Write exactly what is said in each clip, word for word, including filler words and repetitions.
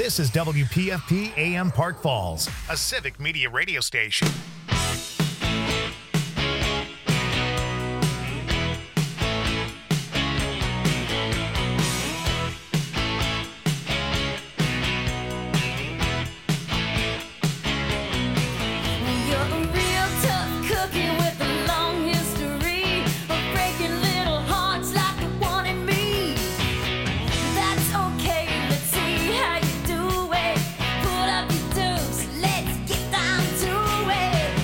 This is W P F P A M Park Falls, a civic media radio station. Let's get down to it.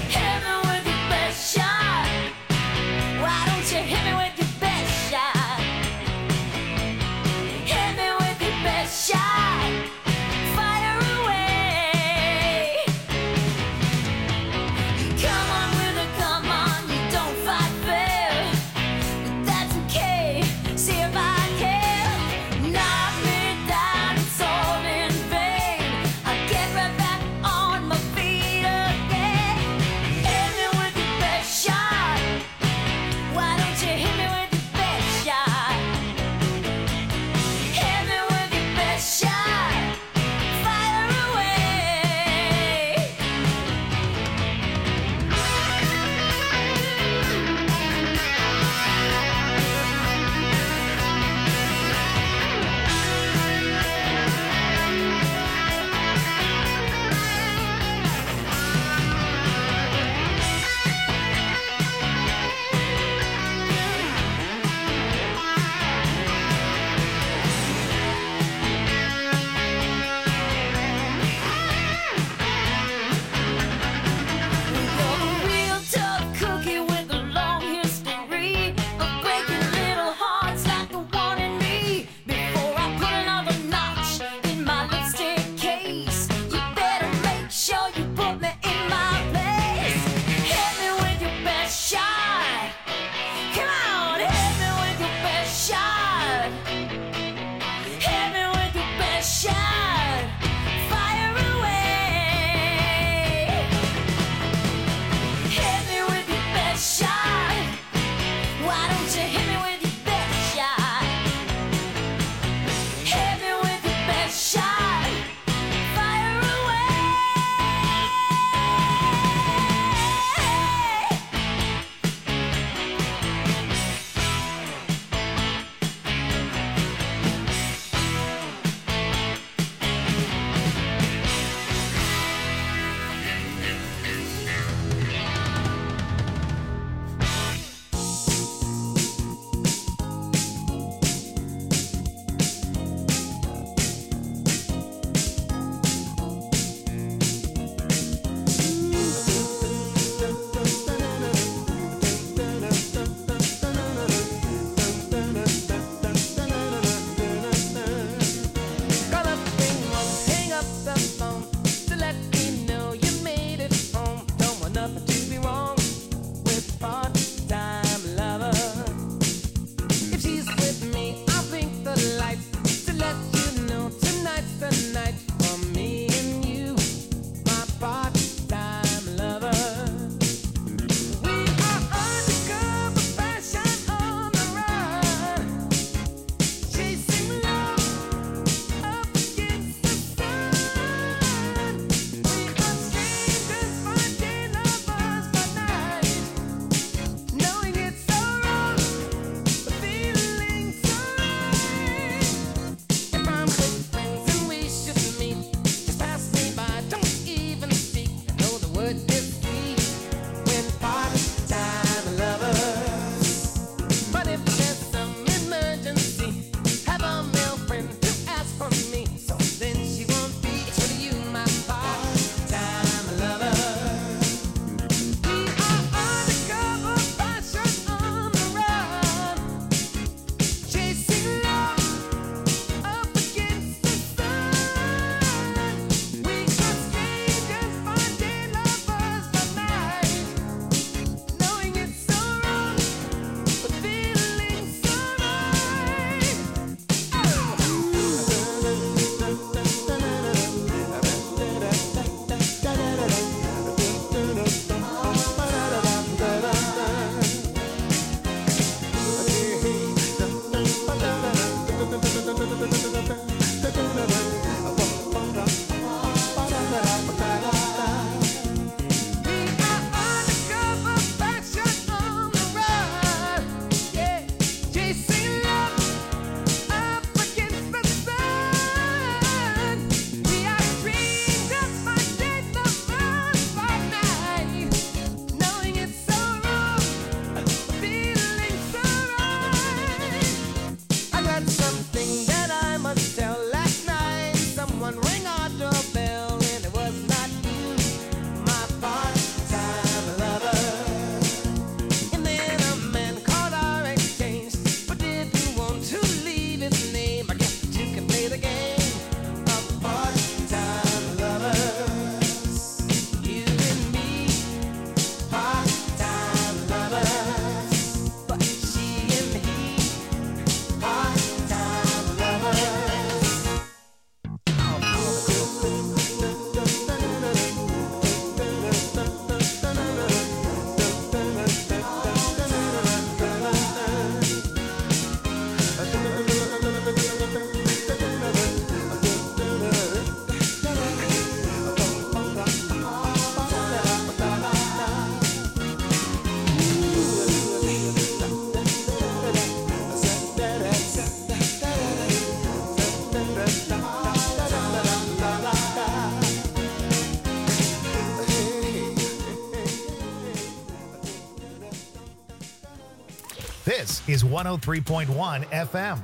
This is one oh three point one F M.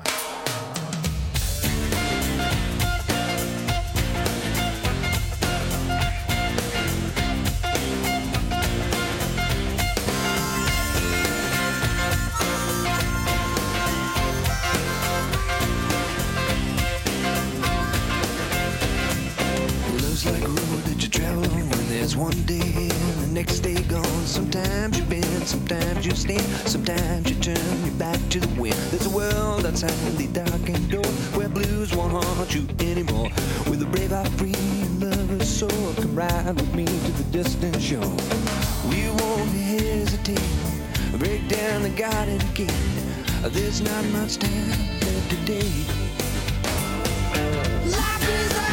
One day and the next day gone. Sometimes you bend, sometimes you stand, sometimes you turn your back to the wind. There's a world outside the darkened door where blues won't haunt you anymore. With a brave heart, free lover's soul, come ride with me to the distant shore. We won't hesitate, break down the garden gate. There's not much time left today. Life is a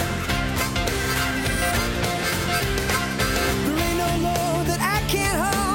can't hold.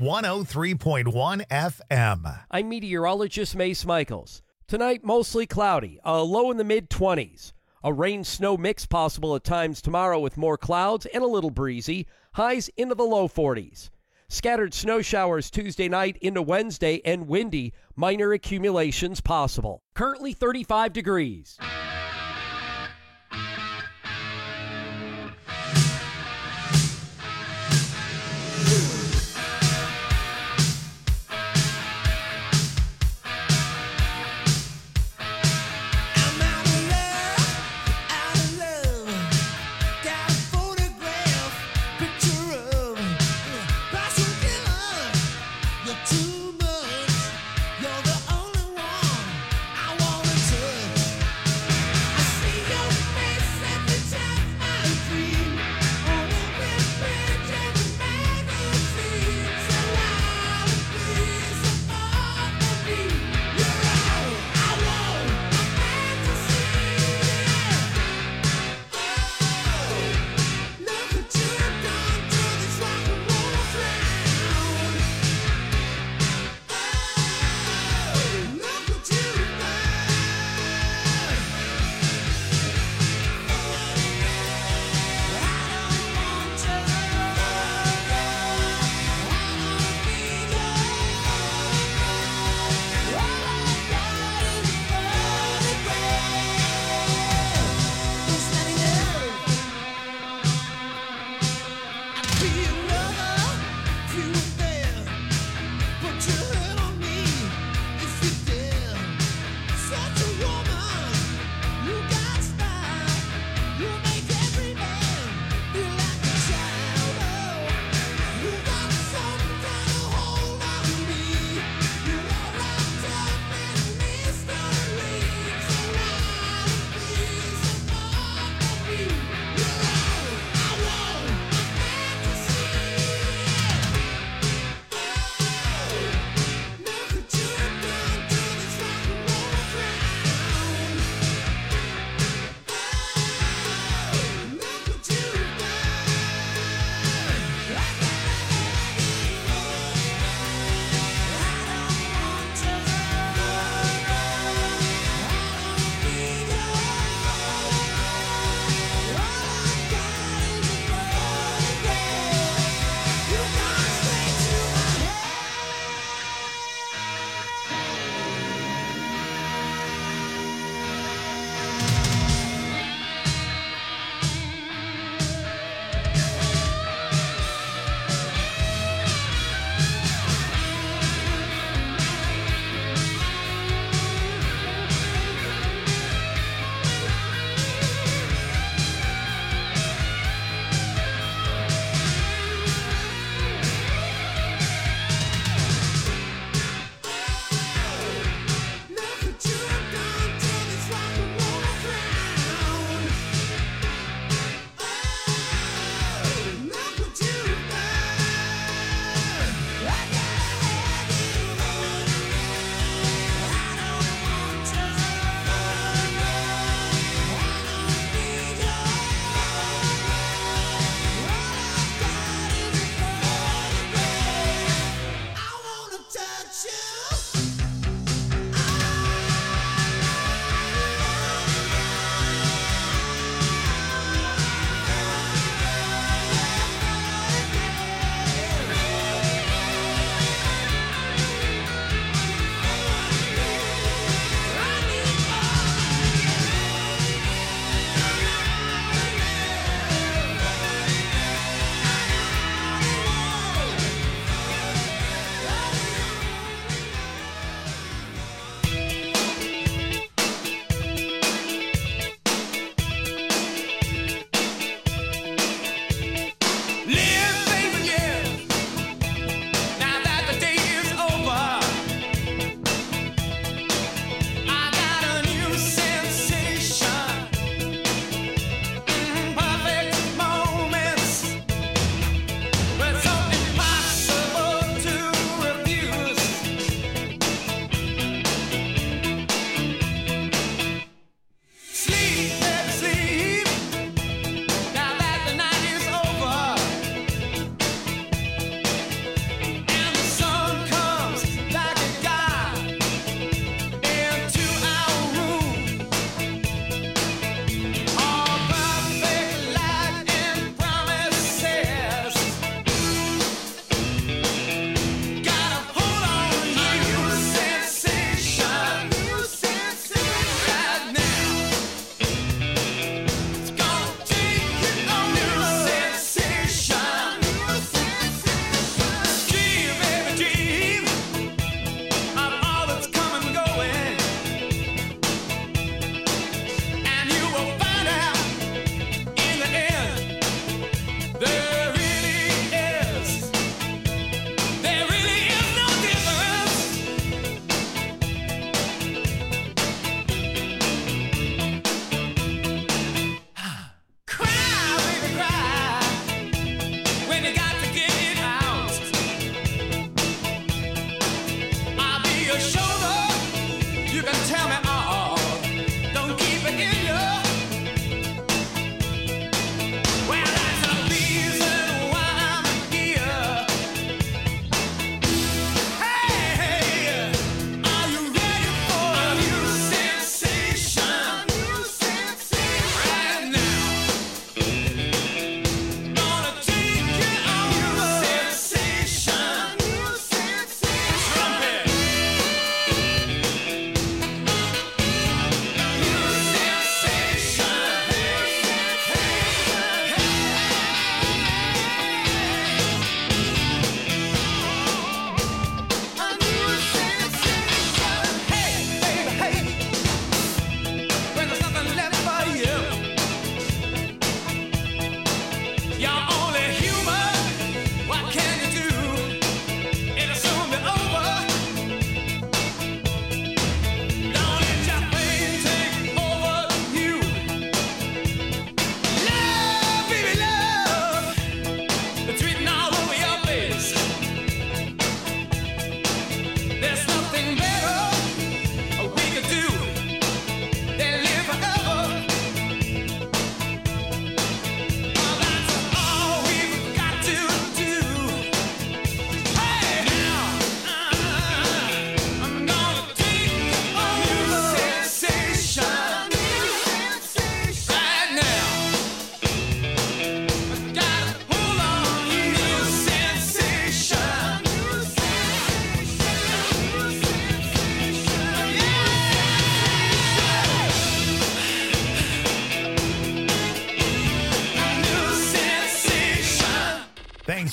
one oh three point one F M. I'm meteorologist Mace Michaels. Tonight, mostly cloudy, a low in the mid-twenties. A rain-snow mix possible at times tomorrow with more clouds and a little breezy. Highs into the low forties. Scattered snow showers Tuesday night into Wednesday and windy, minor accumulations possible. Currently thirty-five degrees.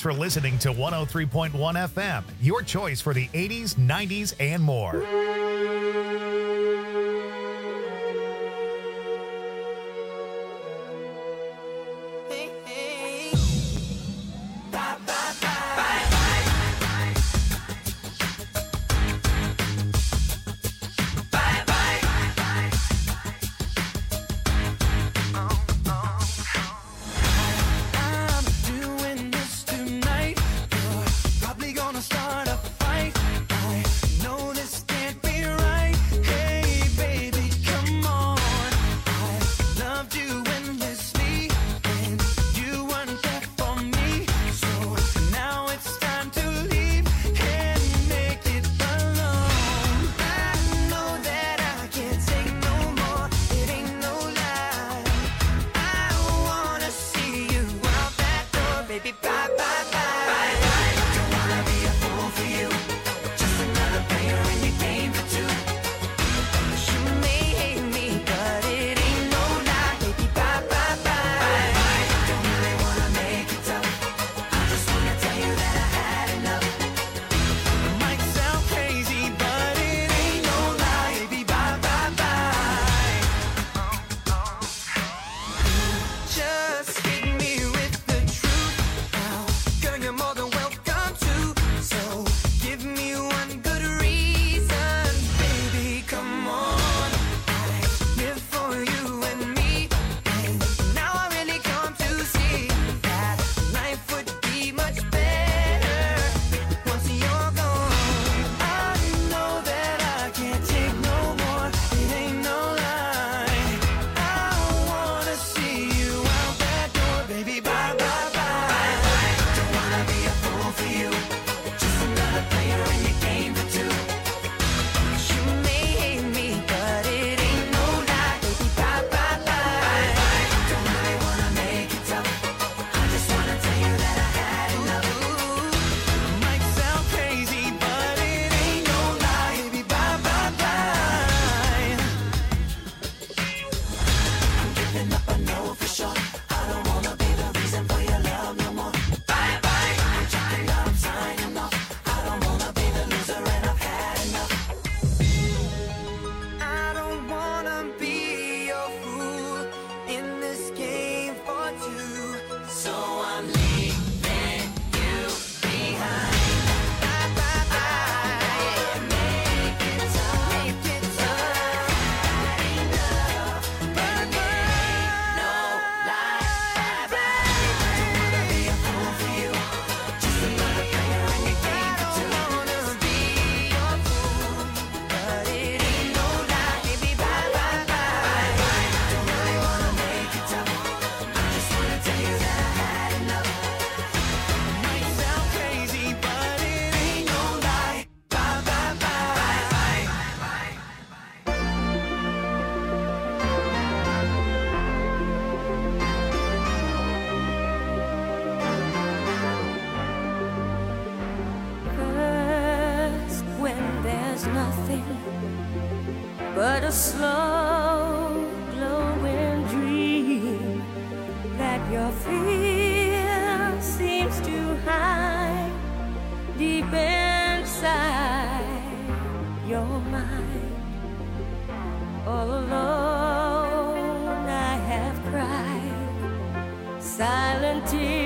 for listening to one oh three point one F M, your choice for the eighties, nineties, and more. but a slow glowing dream that your fear seems to hide deep inside your mind. All alone I have cried silent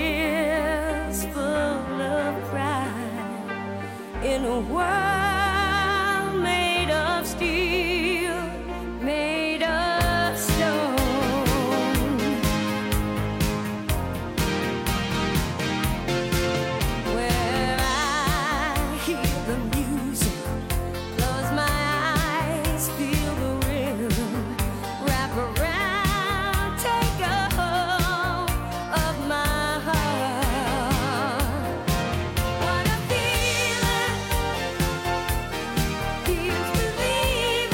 tears full of pride in a world made of steel, made of stone. Where I hear the music, close my eyes, feel the rhythm, wrap around, take a hold of my heart. What a feeling, feels believing.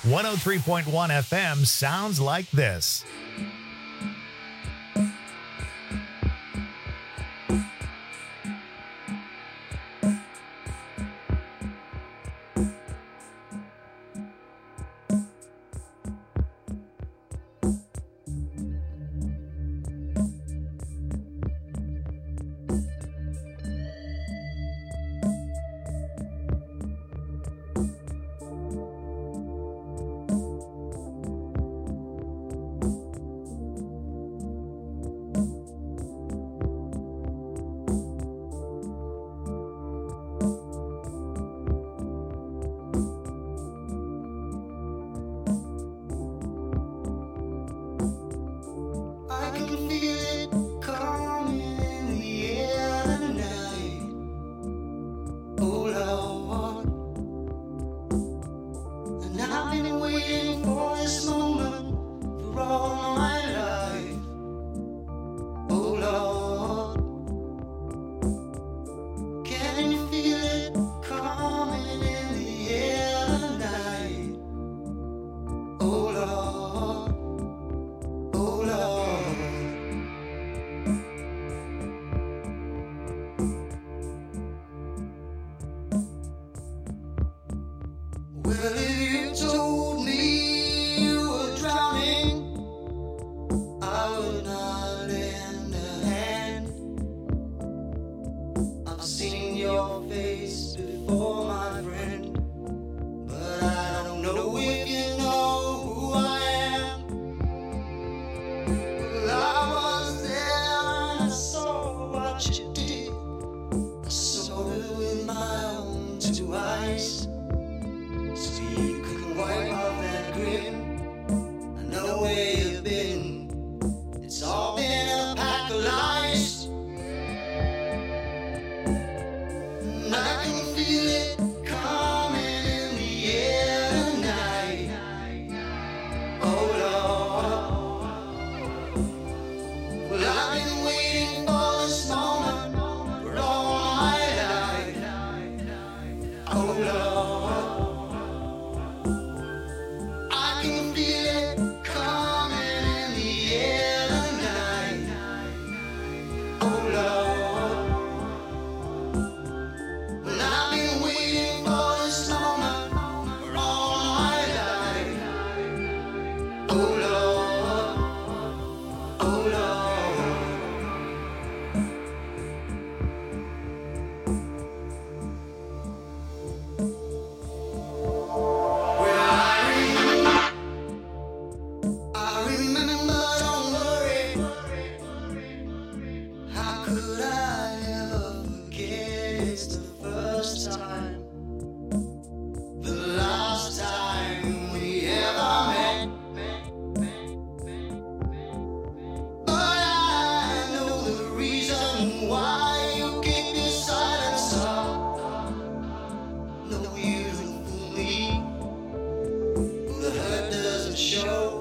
one oh three point one F M sounds like this.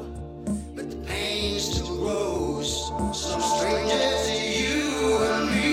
Some strangers to you and me.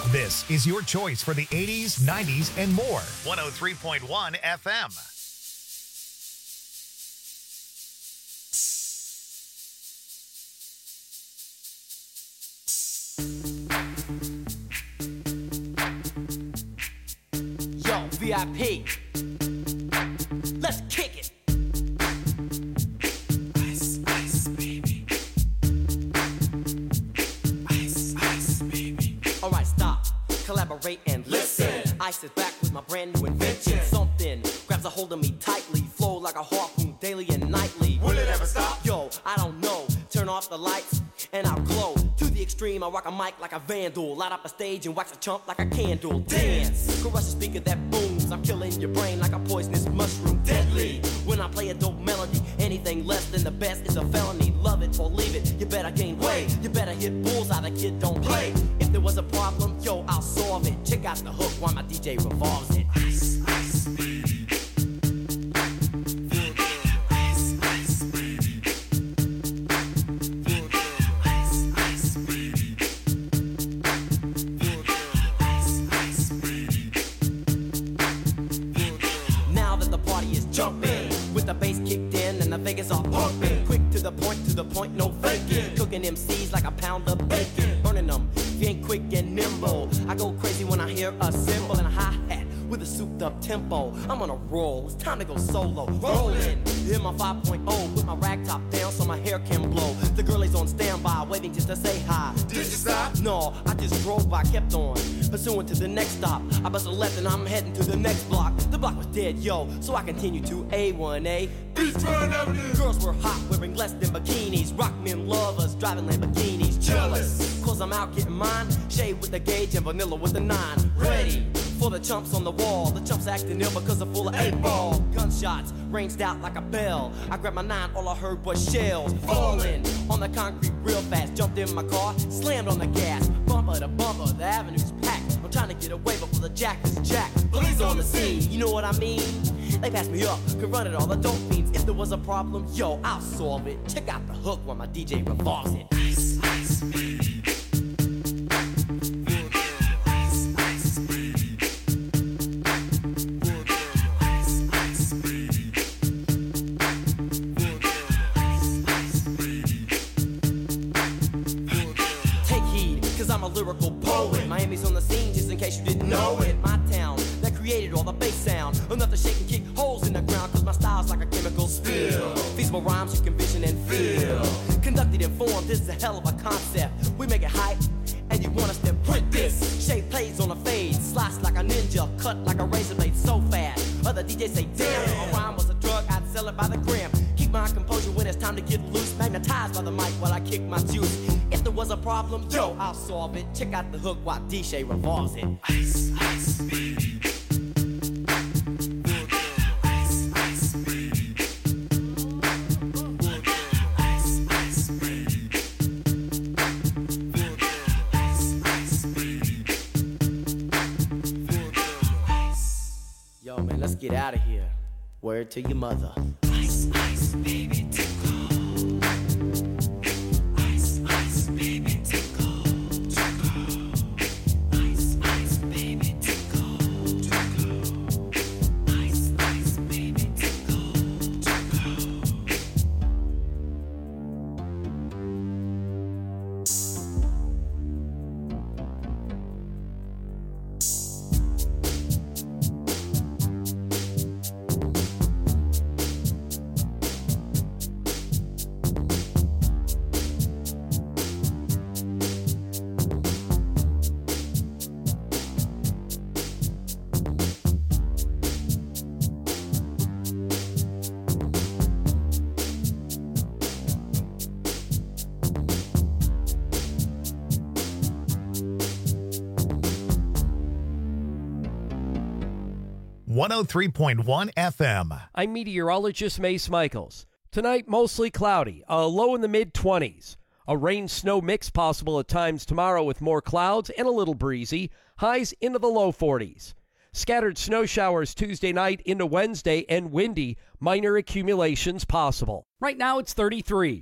This is your choice for the eighties, nineties, and more. one oh three point one F M. Yo, V I P. Let's kick it. Ice, ice, baby. Ice, ice, baby. All right, stop. Collaborate and listen. Ice is back with my brand new invention. Something grabs a hold of me tightly. Flow like a harpoon daily and nightly. Will it ever stop? Yo, I don't know. Turn off the lights and I'll glow. To the extreme, I rock a mic like a vandal. Light up a stage and wax a chump like a candle. Dance, crush a speaker that booms. I'm killing your brain like a poisonous mushroom. Deadly, when I play a dope melody. Anything less than the best is a felony. Love it or leave it, you better gain weight. You better hit bullseye, the kid don't play. If there was a problem, yo, I'll solve it. Check out the hook while my D J revolves it. Ice, ice, baby. The bass kicked in and the Vegas all pumping. Quick to the point, to the point, no faking. Cooking M Cs like a pound of bacon. Burning them, if you ain't quick and nimble. I go crazy when I hear a cymbal and a hi-hat with a souped up tempo. I'm on a roll, it's time to go solo. Rolling, in my five point oh, put my rag top down so my hair can blow. The girl is on standby, waiting just to say hi. Did you stop? No, I just drove by, kept on. Pursuing to the next stop. I bust a left and I'm heading to the next block. The block was dead, yo, so I continue to A one A. Beachfront Avenue. Girls were hot, wearing less than bikinis. Rock men lovers, driving Lamborghinis. Jealous, cause I'm out getting mine. Shade with the gauge and vanilla with the nine. Ready for the chumps on the wall. The chumps acting ill because I'm full of eight ball. Gunshots ranged out like a bell. I grabbed my nine, all I heard was shells falling on the concrete real fast. Jumped in my car, slammed on the gas. Bumper to bumper, the avenue's packed. I'm trying to get away before the jack is jacked. Police on the scene, you know what I mean? They passed me up, could run it all, the dope fiends. If there was a problem, yo, I'll solve it. Check out the hook while my D J revolves it. Ice, ice, baby. Lyrical poet. Miami's on the scene, just in case you didn't know it. My town that created all the bass sound. Enough to shake and kick holes in the ground, cause my style's like a chemical spill. Feasible rhymes you can vision and feel. Conducted and formed, this is a hell of a concept. We make it hype, and you want us to print this. Shape plays on a fade, slice like a ninja, cut like a razor blade so fast. Other D Js say, damn, a rhyme was a drug, I'd sell it by the gram. Keep my composure when it's time to get loose. Magnetized by the mic while I kick my juice. If there was a problem, yo, I'll solve it. Check out the hook while D J revolves it. Ice, ice, baby. Ice, ice, baby. Ice, ice, baby. Ice, ice, baby. Yo, man, let's get out of here. Word to your mother. Ice, ice, baby, tickle. Ice, ice, baby, tickle. Tickle. Ice, ice, baby, tickle. Tickle. Ice, ice, baby, tickle. Tickle. one oh three point one F M. I'm meteorologist Mace Michaels. Tonight, mostly cloudy, a low in the mid twenties. A rain-snow mix possible at times tomorrow with more clouds and a little breezy. Highs into the low forties. Scattered snow showers Tuesday night into Wednesday and windy. Minor accumulations possible. Right now, it's thirty-three.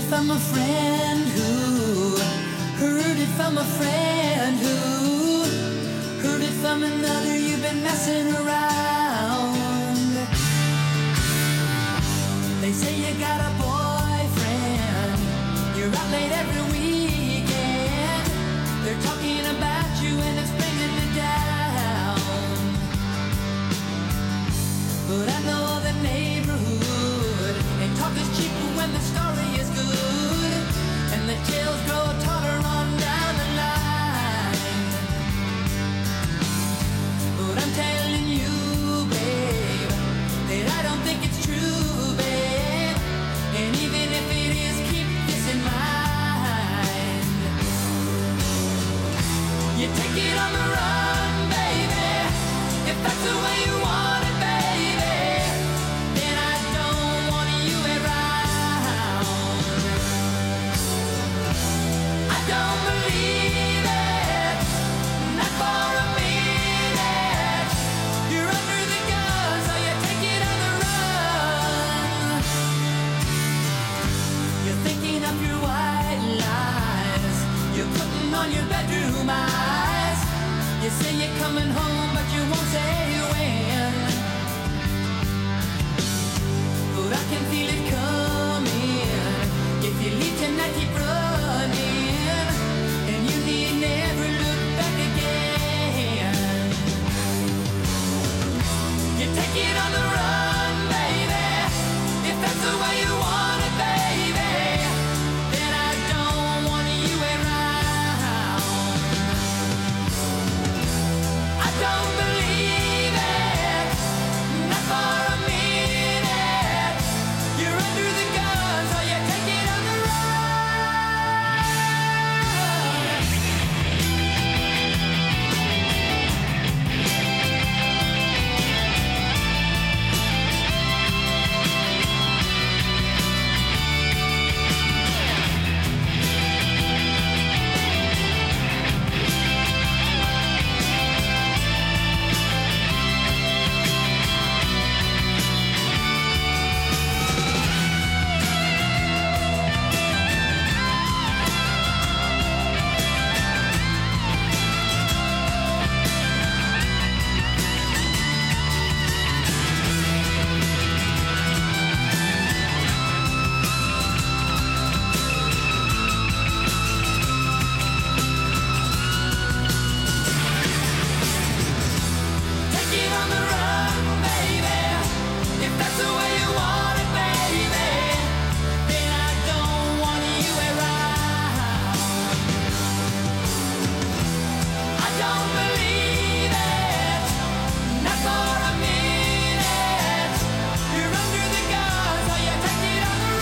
from a friend who heard it from a friend who heard it from another. You've been messing around. They say you got a boyfriend. You're out late every weekend. They're talking about you and it's bringing me down. But I know the neighborhood and talk is cheap when the story is good, and the tales grow taller on down the line. But I'm telling you, babe, that I don't think it's true, babe. And even if it is, keep this in mind. You take it on the run, baby, if that's the way you want it, baby. Then I don't want you around. I don't believe it, not for a minute. You're under the gun, so you take it on the run. You're thinking of your white lies. You're putting on your bedroom eyes. You say you're coming home, but you won't say when. But I can feel it coming. If you leave tonight, keep running, and you need never look back again. You take it on the run, baby, if that's the way you want it, baby. Then I don't want you around. I don't believe it, not for a minute. You're under the gun, so you take it on the run. Take it on the run, baby, if that's the way you want it, baby. Then I don't want you around. I don't believe it, not for a minute. You're under the gun, so you take it on the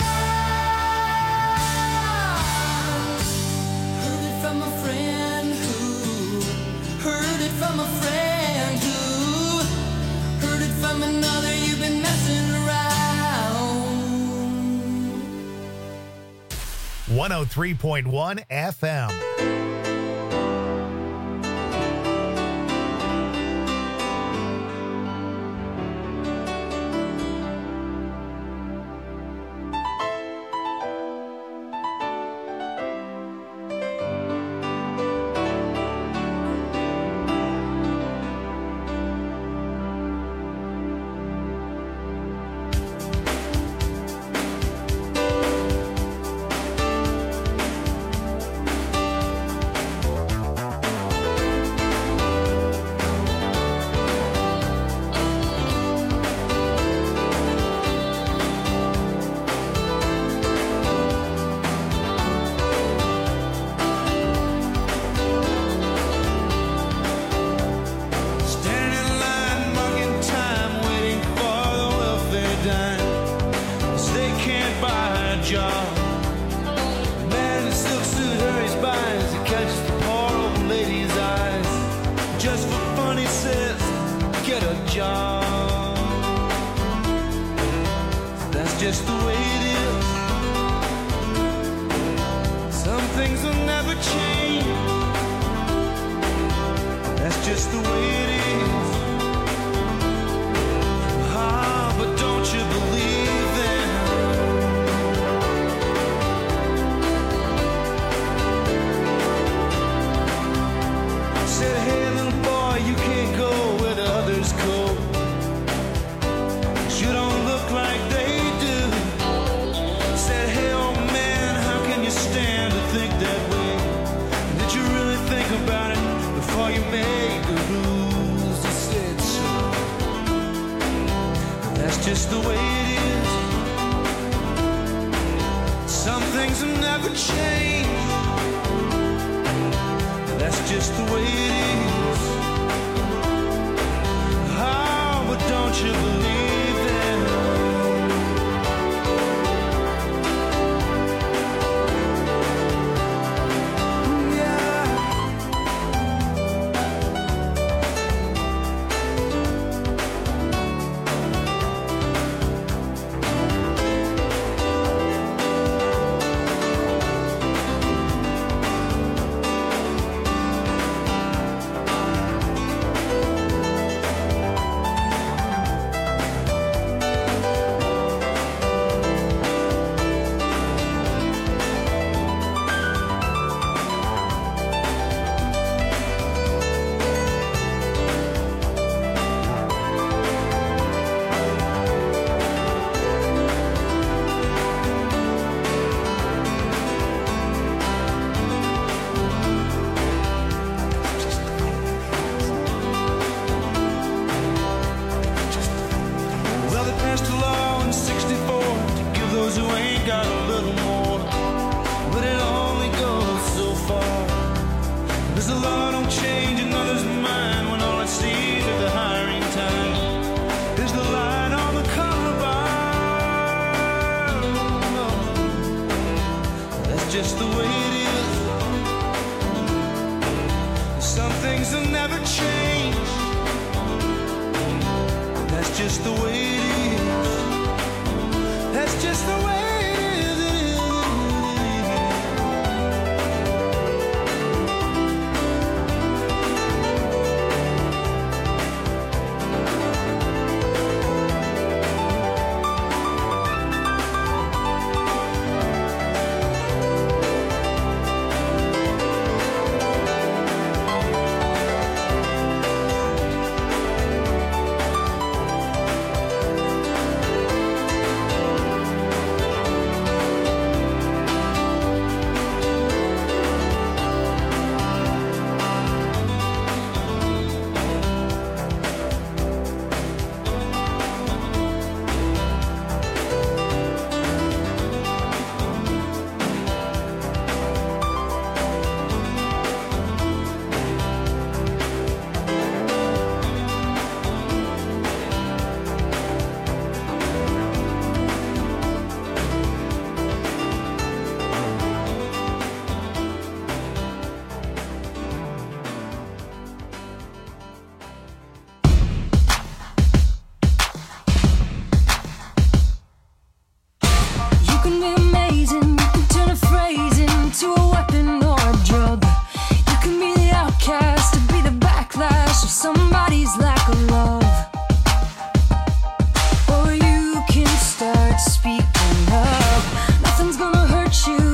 run. Heard it from a friend who heard it from a friend who heard it from another. You've been messing around. one oh three point one F M. will never change. That's just the way it is. Oh, but don't you believe them? Yeah. Well, they passed a law in sixty-four to give those who ain't got a little more, but it only goes so far. There's a law don't change another's mind when all it sees at the hiring time is the line on the color bar. That's just the way it is. Some things will never change. That's just the way it is. That's just the way it is. You can be amazing, you can turn a phrase into a weapon or a drug. You can be the outcast to be the backlash of somebody's lack of love. Or you can start speaking up. Nothing's gonna hurt you